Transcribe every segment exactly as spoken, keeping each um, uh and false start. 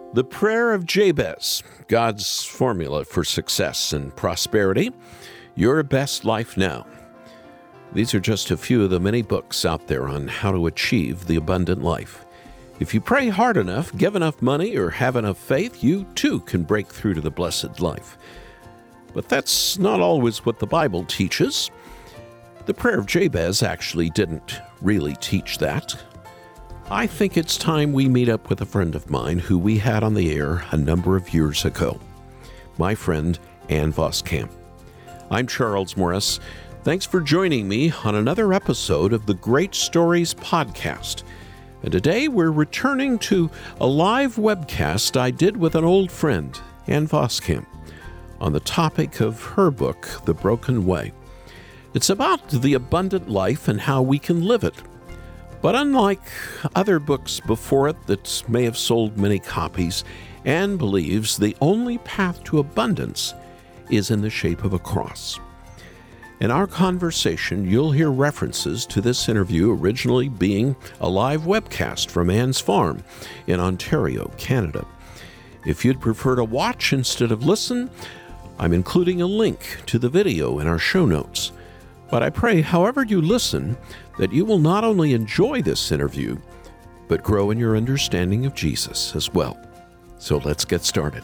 The Prayer of Jabez, God's formula for success and prosperity. Your best life now. These are just a few of the many books out there on how to achieve the abundant life. If you pray hard enough, give enough money, or have enough faith, you too can break through to the blessed life. But that's not always what the Bible teaches. The Prayer of Jabez actually didn't really teach that. I think it's time we meet up with a friend of mine who we had on the air a number of years ago. My friend, Ann Voskamp. I'm Charles Morris. Thanks for joining me on another episode of the Great Stories Podcast. And today we're returning to a live webcast I did with an old friend, Ann Voskamp, on the topic of her book, The Broken Way. It's about the abundant life and how we can live it. But unlike other books before it that may have sold many copies, Ann believes the only path to abundance is in the shape of a cross. In our conversation, you'll hear references to this interview originally being a live webcast from Ann's farm in Ontario, Canada. If you'd prefer to watch instead of listen, I'm including a link to the video in our show notes. But I pray, however you listen, that you will not only enjoy this interview, but grow in your understanding of Jesus as well. So let's get started.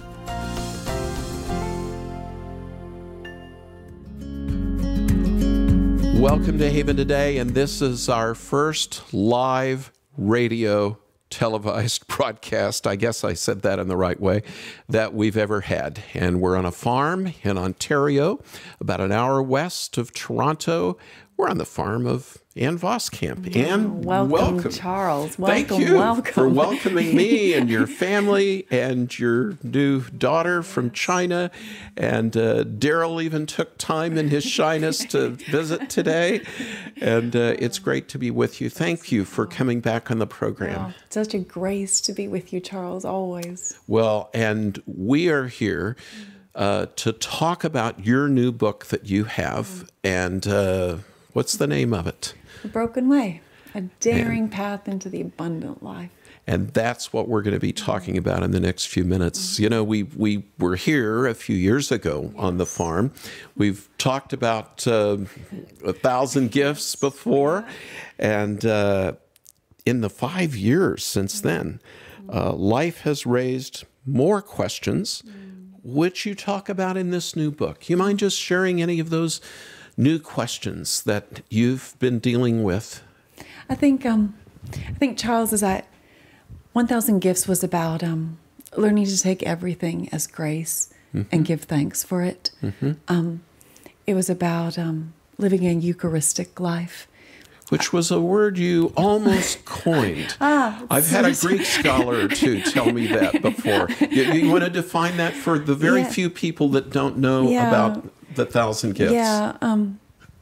Welcome to Haven Today, and this is our first live radio televised broadcast, I guess I said that in the right way, that we've ever had. And we're on a farm in Ontario, about an hour west of Toronto. We're on the farm of Ann Voskamp. Ann, welcome, welcome. Charles. Welcome, Thank you welcome. for welcoming me and your family and your new daughter from China. And uh, Daryl even took time in his shyness to visit today. And uh, it's great to be with you. Thank you for coming back on the program. Oh, such a grace to be with you, Charles, always. Well, and we are here uh, to talk about your new book that you have. And uh, what's the name of it? The Broken Way, a daring and, path into the abundant life. And that's what we're going to be talking about in the next few minutes. You know, we we were here a few years ago yes. on the farm. We've talked about uh, a thousand gifts before. And uh, in the five years since then, uh, life has raised more questions, which you talk about in this new book. You mind just sharing any of those new questions that you've been dealing with? I think, um, I think Charles, is that one thousand Gifts was about um, learning to take everything as grace mm-hmm. and give thanks for it. Mm-hmm. Um, it was about um, living a Eucharistic life. Which was a word you almost coined. ah, I've had a Greek scholar or two tell me that before. You, you want to define that for the very yeah. few people that don't know yeah. about the thousand gifts? Yeah. Um,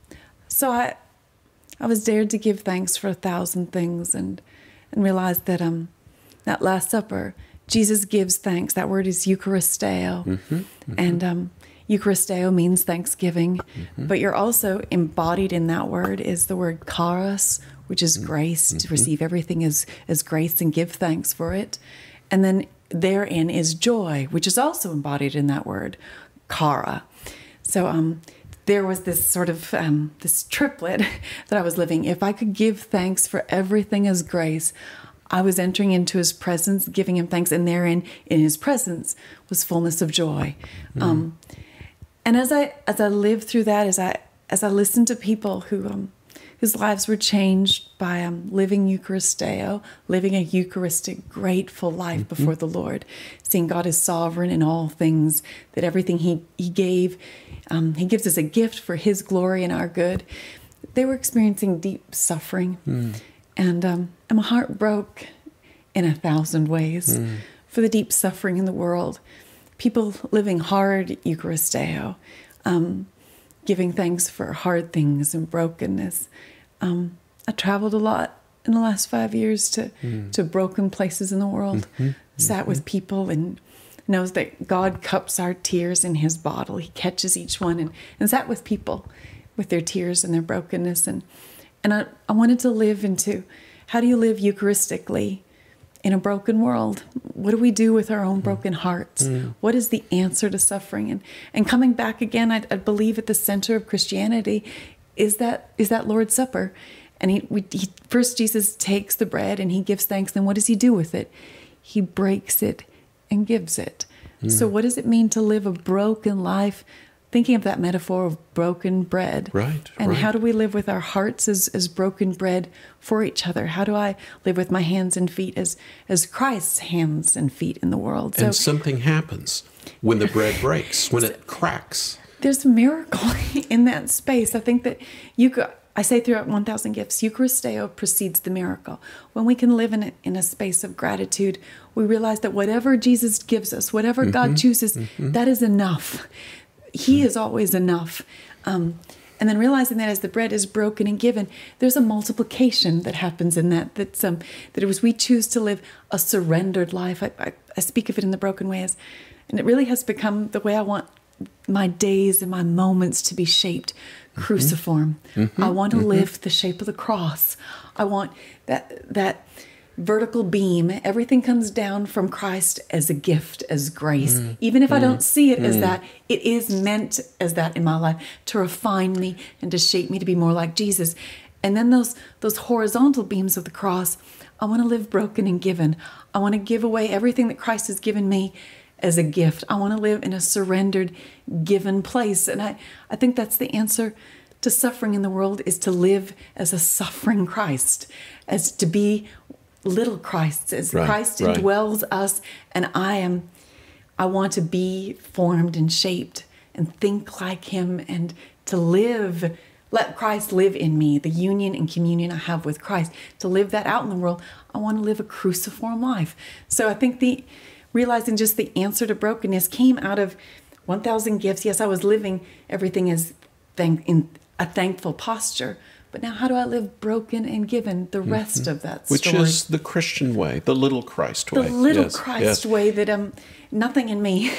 so I, I was dared to give thanks for a thousand things, and and realized that um, that Last Supper, Jesus gives thanks. That word is Eucharisteo, mm-hmm, mm-hmm. and um, Eucharisteo means thanksgiving, mm-hmm. but you're also embodied in that word is the word charis, which is mm-hmm. grace, to mm-hmm. receive everything as, as grace and give thanks for it. And then therein is joy, which is also embodied in that word, chara. So um, there was this sort of, um, this triplet that I was living. If I could give thanks for everything as grace, I was entering into his presence, giving him thanks, and therein, in his presence, was fullness of joy. Mm. Um, and as I as I lived through that, as I as I listened to people who um, whose lives were changed by um, living Eucharisteo, living a Eucharistic, grateful life mm-hmm. before the Lord, seeing God as sovereign in all things, that everything He He gave, um, He gives as a gift for His glory and our good. They were experiencing deep suffering. Mm. And, um, and my heart broke in a thousand ways mm. for the deep suffering in the world. People living hard Eucharisteo, um, giving thanks for hard things and brokenness. Um, I traveled a lot in the last five years to, mm. to broken places in the world, mm-hmm. sat mm-hmm. with people and knows that God cups our tears in His bottle. He catches each one and, and sat with people with their tears and their brokenness. And And I, I wanted to live into, how do you live Eucharistically in a broken world? what do we do with our own broken hearts? Mm. What is the answer to suffering? And and coming back again, I, I believe at the center of Christianity is that is that Lord's Supper. And he, we, he first Jesus takes the bread and he gives thanks. Then what does he do with it? He breaks it and gives it. Mm. So what does it mean to live a broken life? Thinking of that metaphor of broken bread. Right. And right. how do we live with our hearts as, as broken bread for each other? How do I live with my hands and feet as, as Christ's hands and feet in the world? So, and something happens when the bread breaks, when it cracks. There's a miracle in that space. I think that you could, I say throughout one thousand Gifts, Eucharisteo precedes the miracle. When we can live in a, in a space of gratitude, we realize that whatever Jesus gives us, whatever mm-hmm. God chooses, mm-hmm. that is enough. He is always enough. Um, and then realizing that as the bread is broken and given, there's a multiplication that happens in that. That's, um, that as we choose to live a surrendered life, I, I, I speak of it in the broken way as, and it really has become the way I want my days and my moments to be shaped. Mm-hmm. Cruciform. Mm-hmm. I want to mm-hmm. live the shape of the cross. I want that that vertical beam. Everything comes down from Christ as a gift, as grace. Mm. Even if mm. I don't see it mm. as that, it is meant as that in my life to refine me and to shape me to be more like Jesus. And then those those horizontal beams of the cross, I want to live broken and given. I want to give away everything that Christ has given me as a gift. I want to live in a surrendered, given place. And I, I think that's the answer to suffering in the world, is to live as a suffering Christ, as to be little Christs, as right, Christ right. indwells us, and I am, I want to be formed and shaped and think like him, and to live, let Christ live in me, the union and communion I have with Christ, to live that out in the world. I want to live a cruciform life. So I think the, realizing just the answer to brokenness came out of one thousand Gifts. Yes, I was living everything as thank, in a thankful posture, but now how do I live broken and given, the rest mm-hmm. of that story? Which is the Christian way, the little Christ way. The little yes, Christ yes. way that um, nothing in me,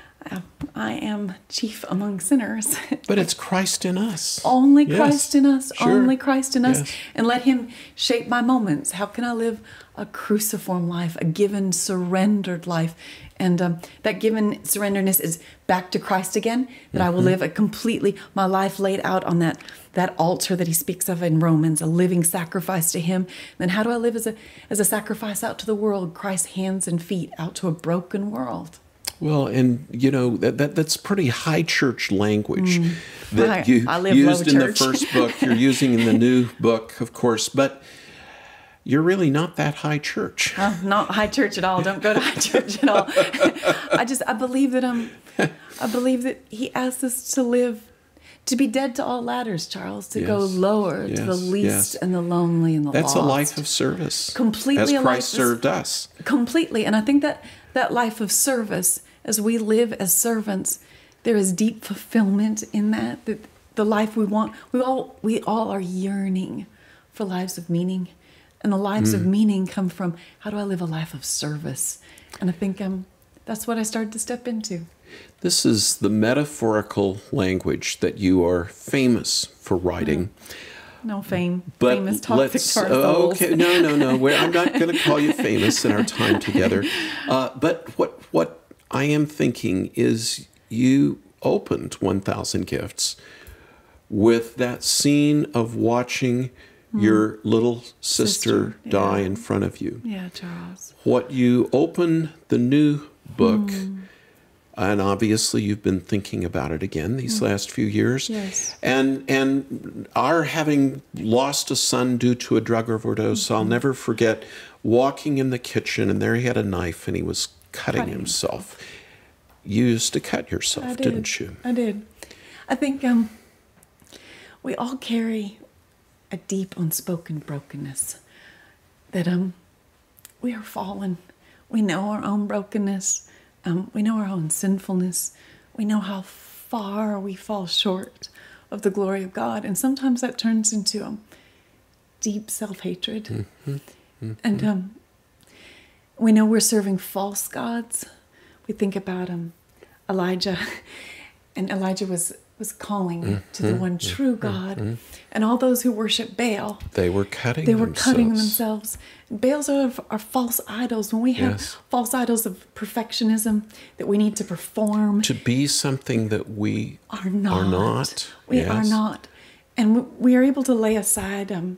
I am chief among sinners. But it's Christ in us. Only yes. Christ in us, sure. only Christ in us. Yes. And let him shape my moments. How can I live a cruciform life, a given, surrendered life? And um, that given surrenderedness is back to Christ again, that mm-hmm. I will live a completely, my life laid out on that that altar that he speaks of in Romans, a living sacrifice to him. Then how do I live as a as a sacrifice out to the world, Christ's hands and feet out to a broken world? Well, and you know that, that that's pretty high church language mm. that I, you I live used in church. the first book. You're using in the new book, of course, but you're really not that high church. Oh, not high church at all. Don't go to high church at all. I just I believe that um I believe that he asks us to live, to be dead to all ladders, Charles, to yes. go lower yes. to the least yes. and the lonely and the That's lost. a life of service. Completely, as Christ a life served us. Completely, and I think that that life of service, as we live as servants, there is deep fulfillment in that. That the life we want, we all we all are yearning for lives of meaning, and the lives mm. of meaning come from how do I live a life of service? And I think um that's what I started to step into. This is the metaphorical language that you are famous for writing. No fame. But famous toxic let's, tar uh, okay, no, no, no. We're, I'm not going to call you famous in our time together. Uh, but what what I am thinking is you opened one thousand Gifts with that scene of watching mm. your little sister, sister yeah. die in front of you. Yeah, Charles. What you open the new book, mm. and obviously you've been thinking about it again these mm. last few years. Yes. And and our having lost a son due to a drug overdose, mm-hmm. I'll never forget walking in the kitchen, and there he had a knife and he was cutting, cutting himself. You used to cut yourself, I did. didn't you? I did. I think um, we all carry a deep unspoken brokenness, that um, we are fallen. We know our own brokenness. Um, we know our own sinfulness. We know how far we fall short of the glory of God. And sometimes that turns into um, deep self-hatred. Mm-hmm. Mm-hmm. And um, we know we're serving false gods. We think about um, Elijah. And Elijah was was calling mm-hmm. to the one true God. Mm-hmm. And all those who worship Baal, they were cutting they were themselves. cutting themselves. Baals are, are false idols. When we have yes. false idols of perfectionism that we need to perform, to be something that we are not. Are not. We yes. are not. And we are able to lay aside um,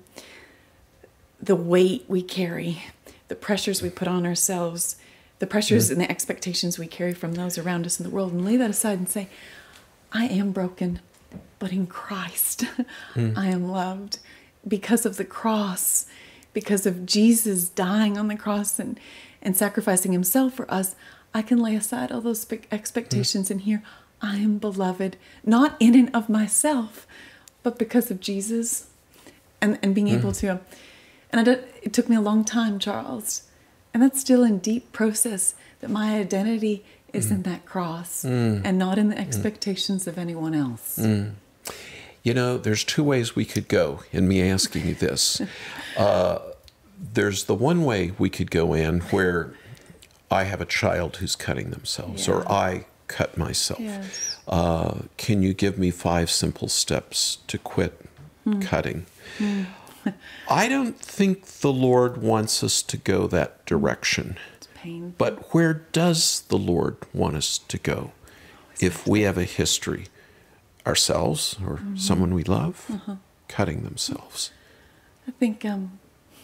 the weight we carry, the pressures we put on ourselves, the pressures mm. and the expectations we carry from those around us in the world, and lay that aside and say, I am broken, but in Christ, mm. I am loved because of the cross, because of Jesus dying on the cross and, and sacrificing himself for us. I can lay aside all those expectations mm. and hear, I am beloved, not in and of myself, but because of Jesus, and, and being mm. able to, and I don't, it took me a long time, Charles, and that's still in deep process, that my identity is mm. in that cross mm. and not in the expectations mm. of anyone else. Mm. You know, there's two ways we could go in me asking you this. uh, there's the one way we could go in where I have a child who's cutting themselves, yeah. or I cut myself. Yes. Uh, can you give me five simple steps to quit mm. cutting? Mm. I don't think the Lord wants us to go that direction. It's painful. But where does the Lord want us to go if we have a history, ourselves or mm-hmm. someone we love, uh-huh. cutting themselves? I think um,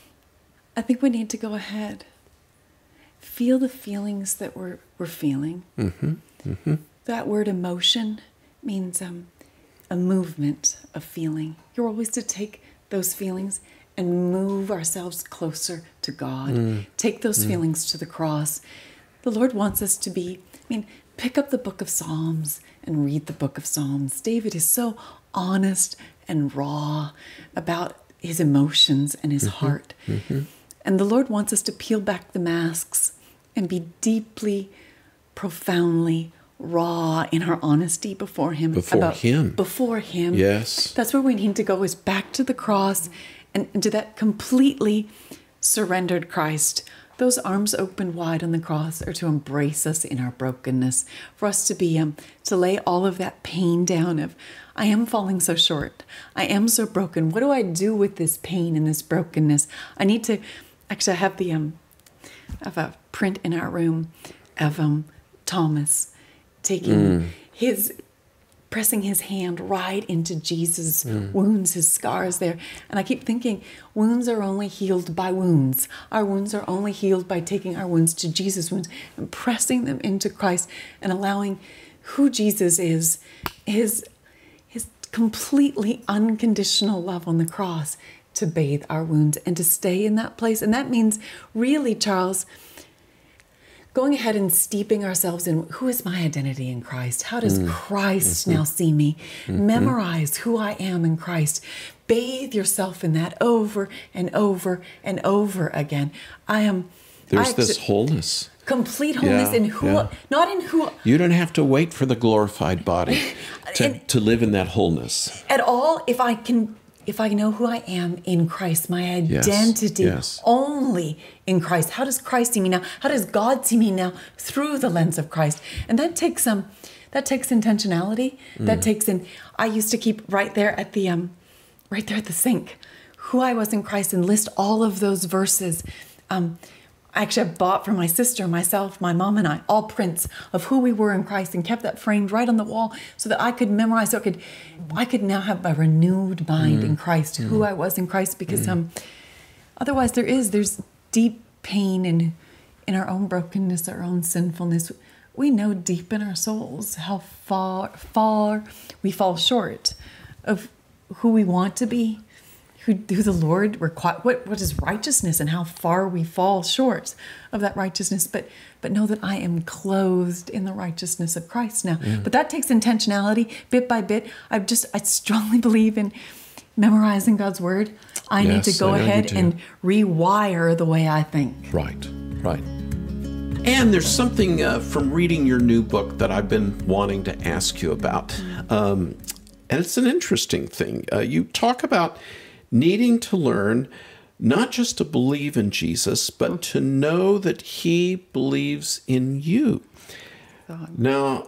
I think we need to go ahead, feel the feelings that we're we're feeling. Mm-hmm. Mm-hmm. That word emotion means um, a movement of feeling. You're always to take those feelings and move ourselves closer to God. Mm. Take those mm. feelings to the cross. The Lord wants us to be, I mean, pick up the book of Psalms and read the book of Psalms. David is so honest and raw about his emotions and his mm-hmm. heart. Mm-hmm. And the Lord wants us to peel back the masks and be deeply, profoundly raw in our honesty before him. Before about, him. Before him. Yes. That's where we need to go, is back to the cross and, and to that completely surrendered Christ. Those arms open wide on the cross are to embrace us in our brokenness, for us to be, um, to lay all of that pain down of, I am falling so short. I am so broken. What do I do with this pain and this brokenness? I need to, actually I have the, um, I have a print in our room of um, Thomas taking mm. his, pressing his hand right into Jesus' mm. wounds, his scars there. And I keep thinking, wounds are only healed by wounds. Our wounds are only healed by taking our wounds to Jesus' wounds and pressing them into Christ and allowing who Jesus is, his, his completely unconditional love on the cross to bathe our wounds and to stay in that place. And that means really, Charles, going ahead and steeping ourselves in who is my identity in Christ? How does mm. Christ mm-hmm. now see me? Mm-hmm. Memorize who I am in Christ. Bathe yourself in that over and over and over again. I am. There's I this wholeness. Complete wholeness yeah, in who, yeah. not in who. You don't have to wait for the glorified body to, and, to live in that wholeness. At all, if I can. If I know who I am in Christ, my identity yes, yes. only in Christ. How does Christ see me now? How does God see me now? Through the lens of Christ. And that takes um, that takes intentionality. Mm. That takes in. I used to keep right there at the um, right there at the sink, who I was in Christ, and list all of those verses. Um, I actually bought for my sister, myself, my mom, and I all prints of who we were in Christ, and kept that framed right on the wall so that I could memorize. So I could, I could now have a renewed mind mm. in Christ, mm. who I was in Christ. Because mm. um, otherwise, there is there's deep pain in in our own brokenness, our own sinfulness. We know deep in our souls how far far we fall short of who we want to be. Who, who the Lord require, what what is righteousness, and how far we fall short of that righteousness. But but know that I am clothed in the righteousness of Christ now. Mm. But that takes intentionality, bit by bit. I just I strongly believe in memorizing God's word. I yes, need to go ahead and rewire the way I think. Right, right. And there's something uh, from reading your new book that I've been wanting to ask you about, um, and it's an interesting thing. Uh, you talk about needing to learn not just to believe in Jesus, but to know that he believes in you. God. Now,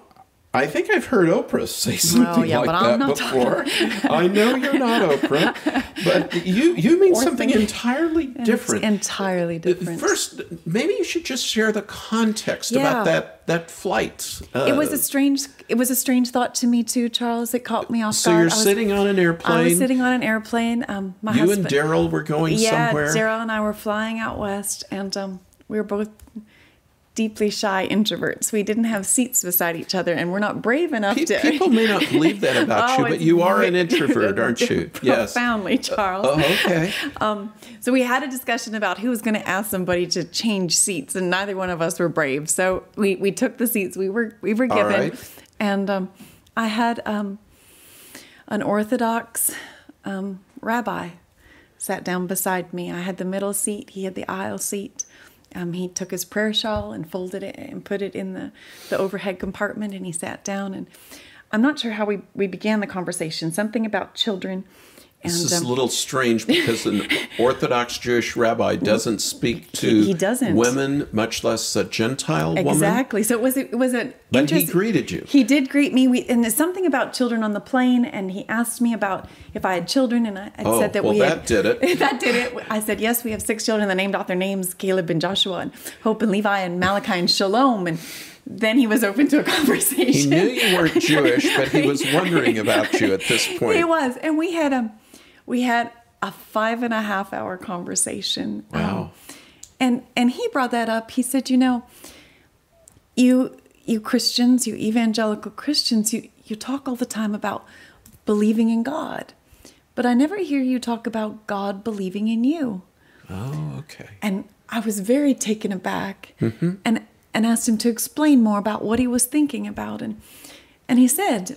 I think I've heard Oprah say something Oh, yeah, like but that I'm not before. I know you're not Oprah, but you, you mean Or something think- entirely different. It's entirely different. First, maybe you should just share the context Yeah. about that that flight. Uh, it was a strange it was a strange thought to me too, Charles. It caught me off so guard. you're I was- sitting on an airplane. I was sitting on an airplane. Um, my you husband, and Daryl were going yeah, somewhere. Daryl and I were flying out west, and um, we were both deeply shy introverts. We didn't have seats beside each other, and we're not brave enough Pe- to. People may not believe that about Oh, you, but it's you are very- an introvert, aren't you? Yes. Profoundly, Charles. Oh, okay. Um, so we had a discussion about who was going to ask somebody to change seats, and neither one of us were brave. So we, we took the seats we were we were All given, right. and um, I had um, an Orthodox um, rabbi sat down beside me. I had the middle seat. He had the aisle seat. Um, he took his prayer shawl and folded it and put it in the, the overhead compartment, and he sat down. And I'm not sure how we, we began the conversation. Something about children. And, This is um, a little strange because an Orthodox Jewish rabbi doesn't speak to He- he doesn't. women, much less a Gentile woman. Exactly. So it was it was an But he interest- greeted you. He did greet me. We, and there's something about children on the plane, and he asked me about if I had children, and I, I Oh, said that well, we that had, did it. that did it. I said yes, we have six children. They named off their names: Caleb and Joshua, and Hope and Levi, and Malachi and Shalom, and. Then he was open to a conversation. He knew you weren't Jewish, but he was wondering about you at this point. He was, and we had a we had a five and a half hour conversation. Wow. Um, and and he brought that up. He said, you know, you you Christians, you evangelical Christians, you you talk all the time about believing in God, but I never hear you talk about God believing in you. Oh, okay. And I was very taken aback, and and asked him to explain more about what he was thinking about. And and he said,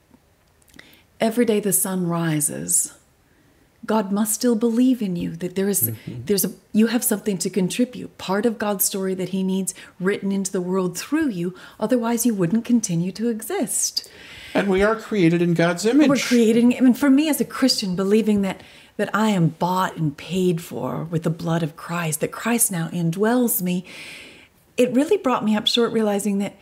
every day the sun rises, God must still believe in you, that there is there's a you have something to contribute, part of God's story that he needs written into the world through you, otherwise you wouldn't continue to exist. And we are created in God's image. We're creating, I mean, for me as a Christian, believing that that I am bought and paid for with the blood of Christ, that Christ now indwells me, it really brought me up short, realizing that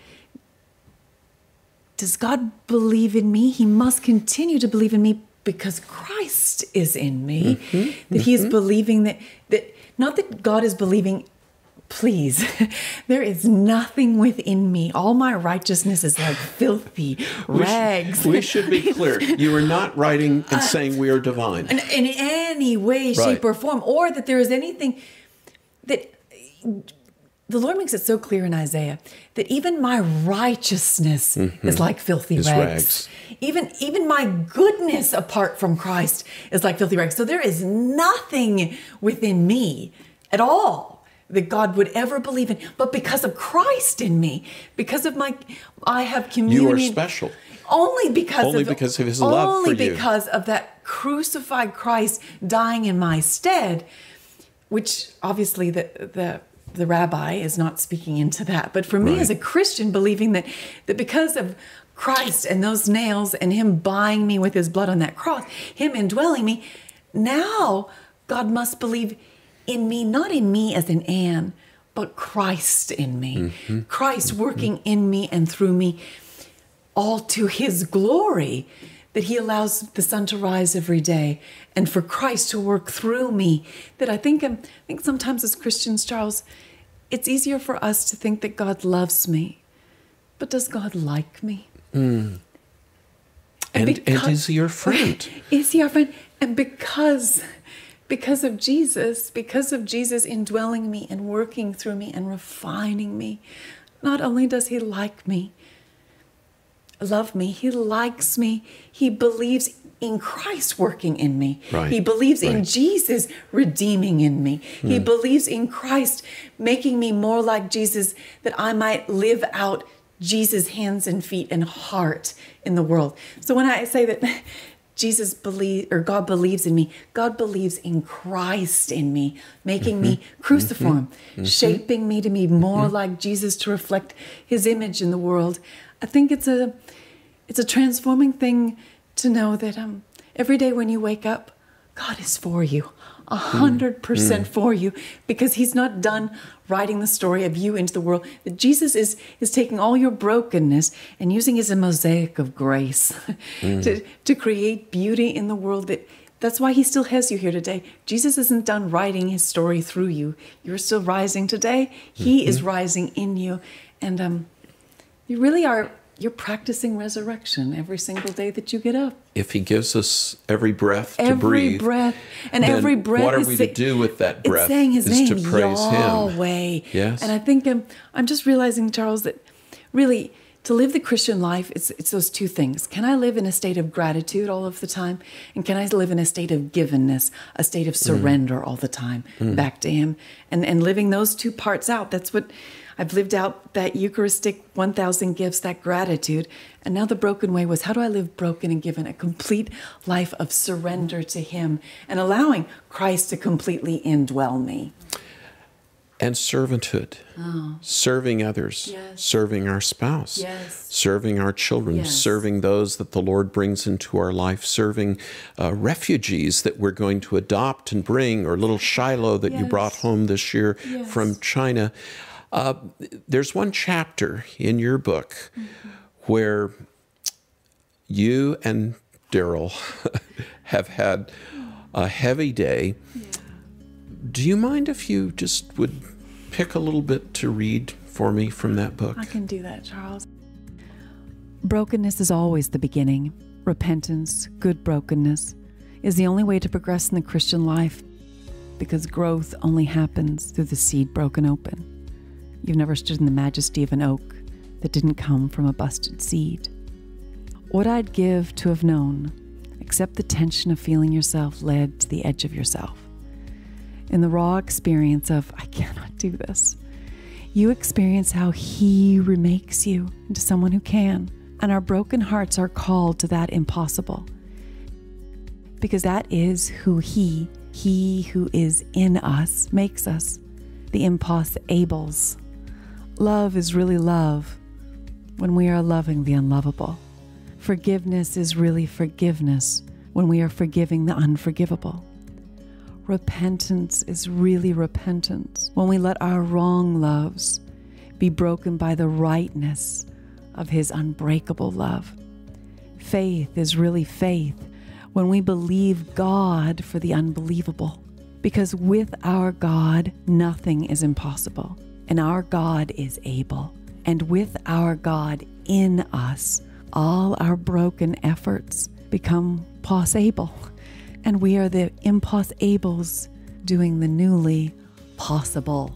does God believe in me? He must continue to believe in me because Christ is in me. Mm-hmm, that he is believing that, that, not that God is believing, please, there is nothing within me. All my righteousness is like filthy We sh- rags. We should be clear. You are not writing and saying we are divine. in, in any way, Right. shape, or form, or that there is anything that the Lord makes it so clear in Isaiah that even my righteousness is like filthy Is rags. rags. Even even my goodness apart from Christ is like filthy rags. So there is nothing within me at all that God would ever believe in, but because of Christ in me, because of my, I have communion. You are special. Only because Only of because of his love only for you. because of that crucified Christ dying in my stead, which obviously the the the rabbi is not speaking into that. But for me Right. as a Christian, believing that that because of Christ and those nails and him buying me with his blood on that cross, him indwelling me, now God must believe in me, not in me as in Anne, but Christ in me. Mm-hmm. Christ working in me and through me, all to his glory, that he allows the sun to rise every day and for Christ to work through me. That I think, um, I think sometimes as Christians, Charles, it's easier for us to think that God loves me. But does God like me? And, and because- is he your friend? Is he our friend? And because, because of Jesus, because of Jesus indwelling me and working through me and refining me, not only does he like me, love me, he likes me, he believes in Christ working in me. Right, He believes in right. Jesus redeeming in me. He believes in Christ making me more like Jesus, that I might live out Jesus' hands and feet and heart in the world. So when I say that Jesus believes, or God believes in me, God believes in Christ in me, making me cruciform, shaping me to be more like Jesus, to reflect his image in the world. I think it's a it's a transforming thing to know that um every day when you wake up, God is for you. a hundred percent for you, because he's not done writing the story of you into the world. That Jesus is is taking all your brokenness and using it as a mosaic of grace mm. to to create beauty in the world. That that's why he still has you here today. Jesus isn't done writing his story through you. You're still rising today. He mm-hmm. is rising in you, and um, you really are. You're practicing resurrection every single day that you get up. If he gives us every breath to every breathe, every breath, and every breath, what are is we say, to do with that breath? It's saying his is name, to praise Yahweh. him. Yes. And I think um, I'm just realizing, Charles, that really to live the Christian life, it's it's those two things. Can I live in a state of gratitude all of the time, and can I live in a state of givenness, a state of surrender mm. all the time mm. back to him, and and living those two parts out? That's what. I've lived out that Eucharistic one thousand gifts, that gratitude. And now the broken way was, how do I live broken and given a complete life of surrender to him and allowing Christ to completely indwell me? And servanthood, oh. serving others, yes. serving our spouse, yes. serving our children, yes. serving those that the Lord brings into our life, serving uh, refugees that we're going to adopt and bring, or little Shiloh that yes. you brought home this year yes. from China. Uh, there's one chapter in your book mm-hmm. where you and Daryl have had a heavy day. Yeah. Do you mind if you just would pick a little bit to read for me from that book? I can do that, Charles. Brokenness is always the beginning. Repentance, good brokenness, is the only way to progress in the Christian life, because growth only happens through the seed broken open. You've never stood in the majesty of an oak that didn't come from a busted seed. What I'd give to have known, except the tension of feeling yourself led to the edge of yourself. In the raw experience of, I cannot do this, you experience how he remakes you into someone who can. And our broken hearts are called to that impossible. Because that is who he, he who is in us, makes us, the impossibles. Love is really love when we are loving the unlovable. Forgiveness is really forgiveness when we are forgiving the unforgivable. Repentance is really repentance when we let our wrong loves be broken by the rightness of his unbreakable love. Faith is really faith when we believe God for the unbelievable, because with our God, nothing is impossible. And our God is able. And with our God in us, all our broken efforts become possible. And we are the impossibles doing the newly possible.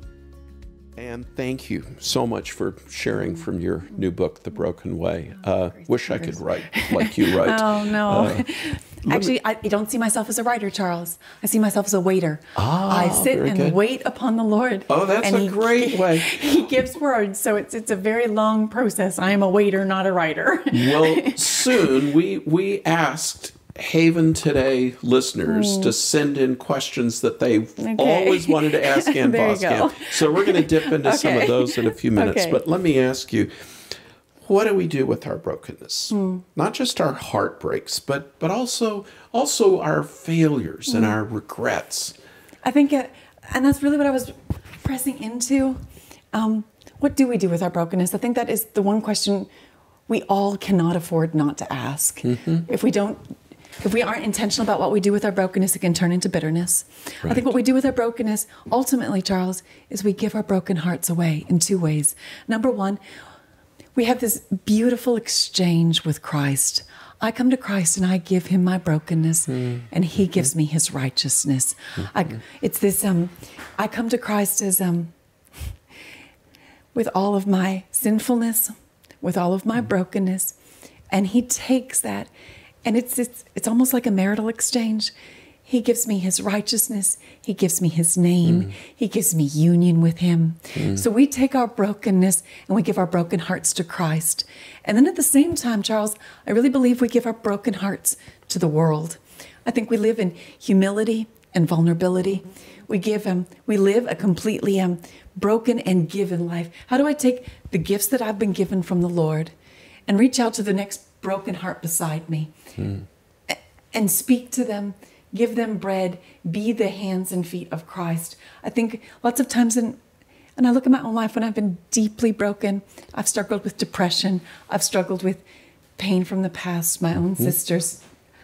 And thank you so much for sharing from your new book, The Broken Way. Uh, wish I could write like you write. Oh, no. Uh, Actually, I don't see myself as a writer, Charles. I see myself as a waiter. Ah, I sit very and good. wait upon the Lord. Oh, that's and a he, great way. He gives words, so it's it's a very long process. I am a waiter, not a writer. Well, soon we we asked Haven Today listeners mm. to send in questions that they've okay. always wanted to ask Ann There you Voskamp. So we're going to dip into okay. some of those in a few minutes. Okay. But let me ask you, what do we do with our brokenness? Mm. Not just our heartbreaks, but but also also our failures mm. and our regrets. I think, uh, and that's really what I was pressing into. Um, what do we do with our brokenness? I think that is the one question we all cannot afford not to ask. Mm-hmm. If we don't, if we aren't intentional about what we do with our brokenness, it can turn into bitterness. Right. I think what we do with our brokenness, ultimately, Charles, is we give our broken hearts away in two ways. Number one, we have this beautiful exchange with Christ. I come to Christ and I give him my brokenness, mm-hmm. and he gives me his righteousness. Mm-hmm. I, it's this, um, I come to Christ as, um, with all of my sinfulness, with all of my mm-hmm. brokenness, and he takes that. And it's, it's it's almost like a marital exchange. He gives me his righteousness. He gives me his name. Mm. He gives me union with him. Mm. So we take our brokenness and we give our broken hearts to Christ. And then at the same time, Charles, I really believe we give our broken hearts to the world. I think we live in humility and vulnerability. We give um, we live a completely um, broken and given life. How do I take the gifts that I've been given from the Lord and reach out to the next broken heart beside me mm. and speak to them give them bread, be the hands and feet of Christ. I think lots of times in And I look at my own life when I've been deeply broken. I've struggled with depression. I've struggled with pain from the past, my own mm-hmm. sister's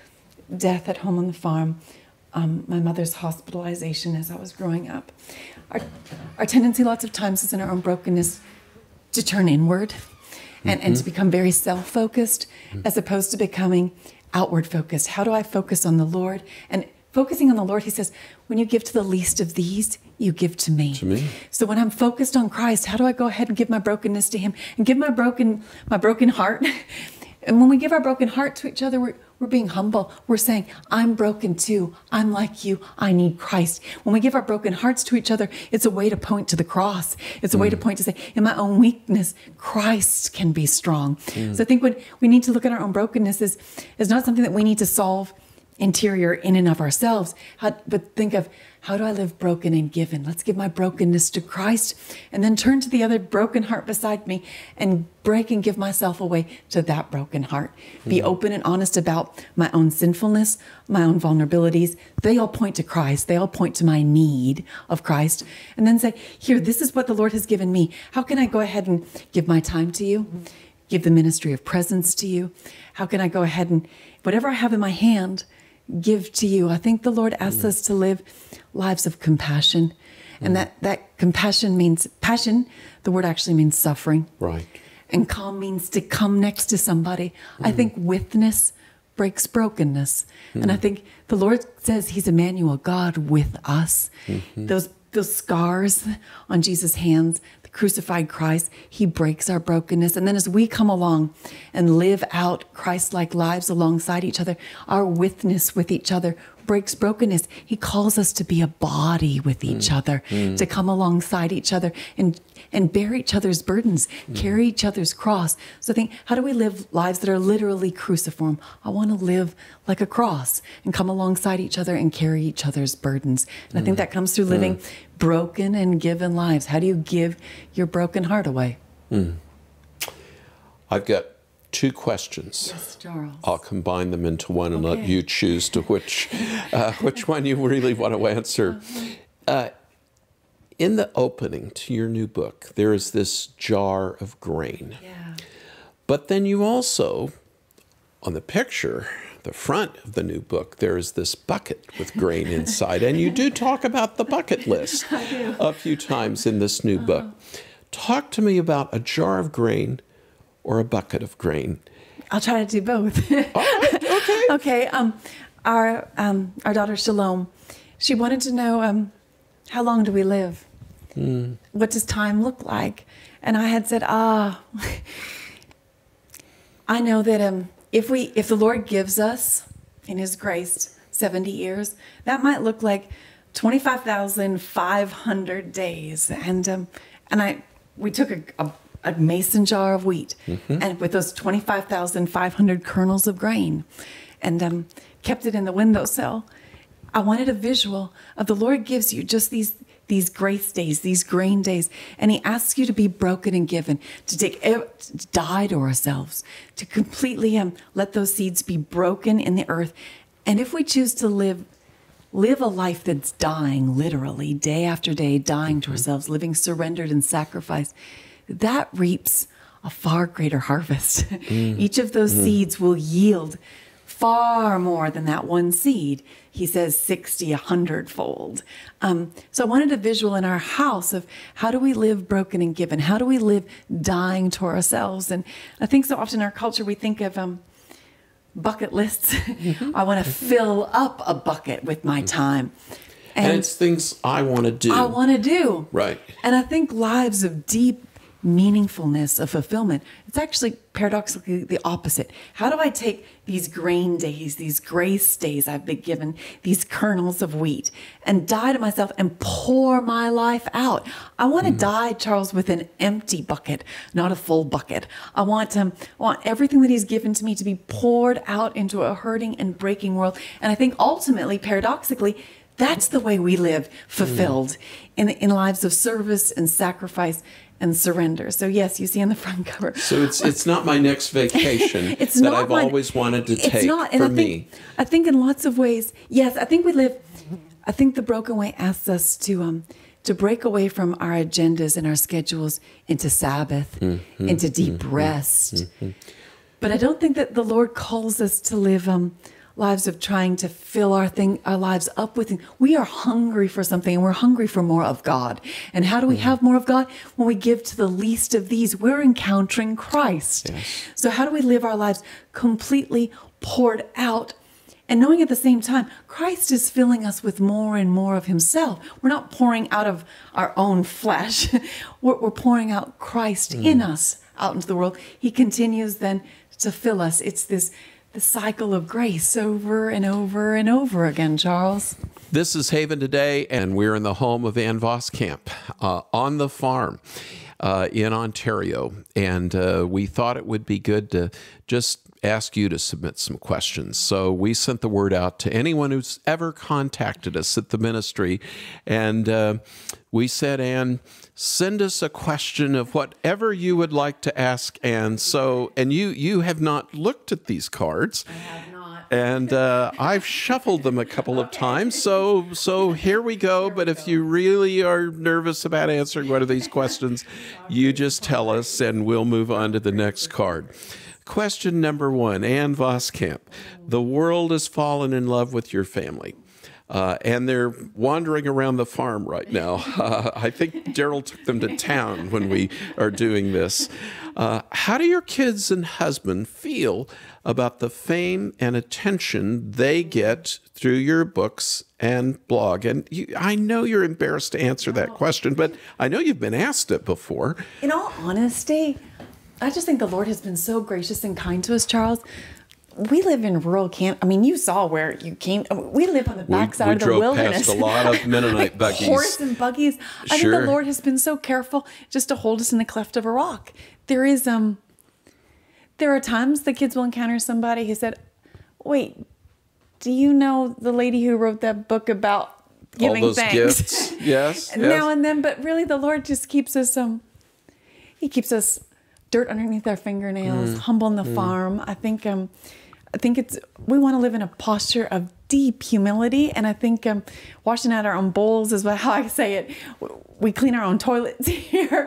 death at home on the farm, um, my mother's hospitalization as I was growing up. Our, our tendency lots of times is in our own brokenness to turn inward and, mm-hmm. and to become very self-focused mm-hmm. as opposed to becoming outward focused. How do I focus on the Lord? And focusing on the Lord, he says, when you give to the least of these, you give to me. To me. So when I'm focused on Christ, how do I go ahead and give my brokenness to him and give my broken my broken heart? And when we give our broken heart to each other, we're, we're being humble. We're saying, I'm broken too. I'm like you. I need Christ. When we give our broken hearts to each other, it's a way to point to the cross. It's a mm. way to point to say, in my own weakness, Christ can be strong. Mm. So I think when we need to look at our own brokenness is, is not something that we need to solve interior in and of ourselves, how, but think of, how do I live broken and given? Let's give my brokenness to Christ and then turn to the other broken heart beside me and break and give myself away to that broken heart. Mm-hmm. Be open and honest about my own sinfulness, my own vulnerabilities. They all point to Christ. They all point to my need of Christ. And then say, here, this is what the Lord has given me. How can I go ahead and give my time to you? Mm-hmm. Give the ministry of presence to you? How can I go ahead and whatever I have in my hand, give to you? I think the Lord asks mm. us to live lives of compassion. Mm. And that, that compassion means passion. The word actually means suffering. Right. And calm means to come next to somebody. Mm. I think withness breaks brokenness. Mm. And I think the Lord says he's Emmanuel, God with us. Mm-hmm. Those, those scars on Jesus' hands, the crucified Christ, he breaks our brokenness. And then as we come along and live out Christ-like lives alongside each other, our witness with each other breaks brokenness. He calls us to be a body with each mm. other, mm. to come alongside each other and and bear each other's burdens, mm. carry each other's cross. So I think, how do we live lives that are literally cruciform? I want to live like a cross and come alongside each other and carry each other's burdens. And mm. I think that comes through living mm. broken and given lives. How do you give your broken heart away? Mm. I've got two questions. Yes, Charles. I'll combine them into one and okay. let you choose to which uh, which one you really want to answer. Uh, in the opening to your new book, there is this jar of grain. Yeah. But then you also, on the picture, the front of the new book, there is this bucket with grain inside. And you do talk about the bucket list a few times in this new uh-huh. book. Talk to me about a jar of grain or a bucket of grain. I'll try to do both. All right, okay. Okay. Um, our um, our daughter Shalom, she wanted to know um, how long do we live? Mm. What does time look like? And I had said, ah, I know that um, if we if the Lord gives us in His grace seventy years, that might look like twenty-five thousand five hundred days. And um, and I we took a, a a mason jar of wheat, mm-hmm. and with those twenty-five thousand five hundred kernels of grain, and um, kept it in the windowsill. I wanted a visual of the Lord gives you just these these grace days, these grain days, and He asks you to be broken and given, to take to die to ourselves, to completely um, let those seeds be broken in the earth. And if we choose to live live a life that's dying, literally, day after day, dying mm-hmm. to ourselves, living surrendered and sacrificed, that reaps a far greater harvest. Mm. Each of those mm. seeds will yield far more than that one seed. He says sixty, a hundredfold. Um, so I wanted a visual in our house of how do we live broken and given? How do we live dying to ourselves? And I think so often in our culture we think of um, bucket lists. Mm-hmm. I want to fill up a bucket with my time. And, and it's things I want to do. I want to do. Right. And I think lives of deep meaningfulness, of fulfillment, it's actually paradoxically the opposite. How do I take these grain days, these grace days I've been given, these kernels of wheat, and die to myself and pour my life out? I want to mm. die, Charles, with an empty bucket, not a full bucket. I want, um, I want everything that He's given to me to be poured out into a hurting and breaking world. And I think ultimately, paradoxically, that's the way we live fulfilled mm. in, in lives of service and sacrifice and surrender. So yes, you see on the front cover. So it's it's not my next vacation it's that not I've my, always wanted to it's take not, and for I think, me. I think in lots of ways, yes, I think we live, I think the Broken Way asks us to um to break away from our agendas and our schedules into Sabbath, mm-hmm, into deep mm-hmm, rest. Mm-hmm. But I don't think that the Lord calls us to live um lives of trying to fill our thing, our lives up with things. We are hungry for something, and we're hungry for more of God. And how do we have more of God? When we give to the least of these, we're encountering Christ. Yes. So how do we live our lives completely poured out, and knowing at the same time, Christ is filling us with more and more of himself. We're not pouring out of our own flesh. we're, we're pouring out Christ mm. in us out into the world. He continues then to fill us. It's this the cycle of grace over and over and over again, Charles. This is Haven Today, and we're in the home of Ann Voskamp uh, on the farm uh, in Ontario. And uh, we thought it would be good to just ask you to submit some questions. So we sent the word out to anyone who's ever contacted us at the ministry. And uh, we said, Ann, send us a question of whatever you would like to ask Ann. So, and you you have not looked at these cards. I have not. And uh, I've shuffled them a couple of times. So so here we go. But if you really are nervous about answering one of these questions, you just tell us and we'll move on to the next card. Question number one, Ann Voskamp. The world has fallen in love with your family. Uh, and they're wandering around the farm right now. Uh, I think Daryl took them to town when we are doing this. Uh, how do your kids and husband feel about the fame and attention they get through your books and blog? And you, I know you're embarrassed to answer that question, but I know you've been asked it before. In all honesty, I just think the Lord has been so gracious and kind to us, Charles. We live in rural Canada. I mean, you saw where you came. We live on the backside of the wilderness. We drove past a lot of Mennonite buggies. Horse and buggies. I sure. think the Lord has been so careful just to hold us in the cleft of a rock. There is, um, there are times the kids will encounter somebody who said, wait, do you know the lady who wrote that book about giving All those thanks? Gifts. Yes, yes. Now and then, but really the Lord just keeps us, um, he keeps us dirt underneath our fingernails, mm. humble in the mm. farm. I think, um, I think it's, we want to live in a posture of deep humility. And I think um, washing out our own bowls is how I say it. We clean our own toilets here.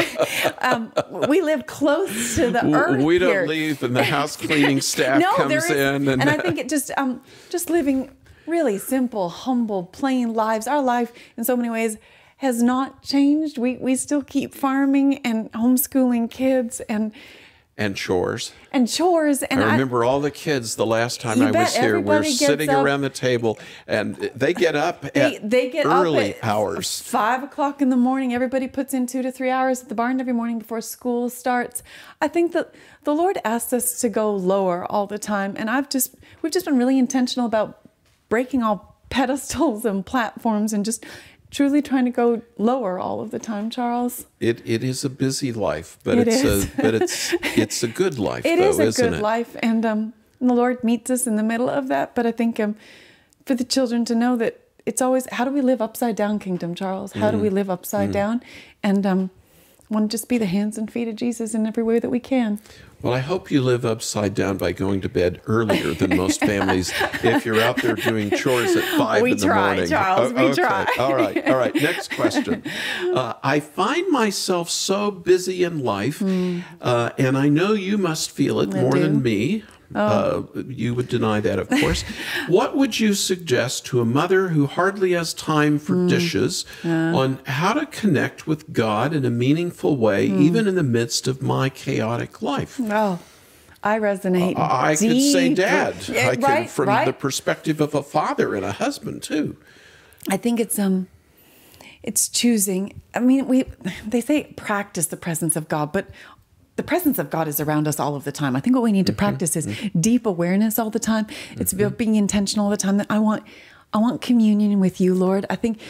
um, we live close to the earth We don't here. leave and the house cleaning staff no, comes there is, in. And, and I think it just, um, just living really simple, humble, plain lives. Our life in so many ways has not changed. We, we still keep farming and homeschooling kids and And chores. And chores. And I remember I, all the kids the last time I was here. We're sitting up, around the table, and they get up at they, they get early up at hours. Five o'clock in the morning. Everybody puts in two to three hours at the barn every morning before school starts. I think that the Lord asks us to go lower all the time. And I've just, we've just been really intentional about breaking all pedestals and platforms and just truly trying to go lower all of the time, Charles. It it is a busy life, but it it's is. a but it's it's a good life. It though, is a isn't good it? life, and um, the Lord meets us in the middle of that. But I think um, for the children to know that it's always, how do we live upside down, Kingdom, Charles? How mm. do we live upside mm. down? And um, want to just be the hands and feet of Jesus in every way that we can. Well, I hope you live upside down by going to bed earlier than most families if you're out there doing chores at five we in the try, morning. Charles, oh, we okay. try. All right, all right. Next question. Uh, I find myself so busy in life, mm. uh, and I know you must feel it I more do. than me. Oh. Uh, you would deny that, of course. What would you suggest to a mother who hardly has time for mm. dishes uh. on how to connect with God in a meaningful way, mm. even in the midst of my chaotic life? Oh, I resonate. Uh, I deep. could say dad. Yeah, I can, right, from right. the perspective of a father and a husband too. I think it's um, it's choosing. I mean, we they say practice the presence of God, but the presence of God is around us all of the time. I think what we need to mm-hmm. practice is mm-hmm. deep awareness all the time. It's mm-hmm. about being intentional all the time. That I want, I want communion with you, Lord. I think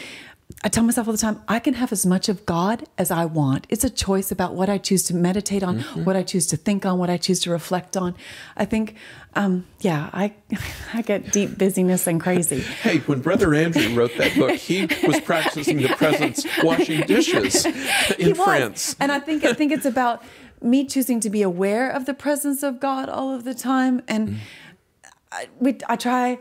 I tell myself all the time, I can have as much of God as I want. It's a choice about what I choose to meditate on, mm-hmm. what I choose to think on, what I choose to reflect on. I think, um, yeah, I I get deep busyness and crazy. Hey, when Brother Andrew wrote that book, he was practicing the presence washing dishes in he was. France. And I think I think it's about me choosing to be aware of the presence of God all of the time. And mm. I, we, I try,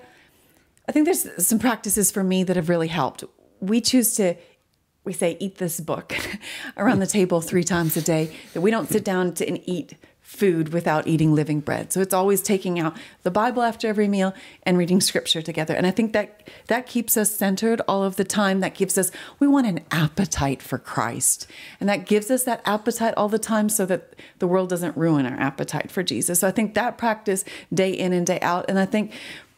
I think there's some practices for me that have really helped. We choose to, we say, eat this book around the table three times a day, that we don't sit down to and eat food without eating living bread. So it's always taking out the Bible after every meal and reading scripture together. And I think that that keeps us centered all of the time. That gives us, we want an appetite for Christ. And that gives us that appetite all the time so that the world doesn't ruin our appetite for Jesus. So I think that practice day in and day out. And I think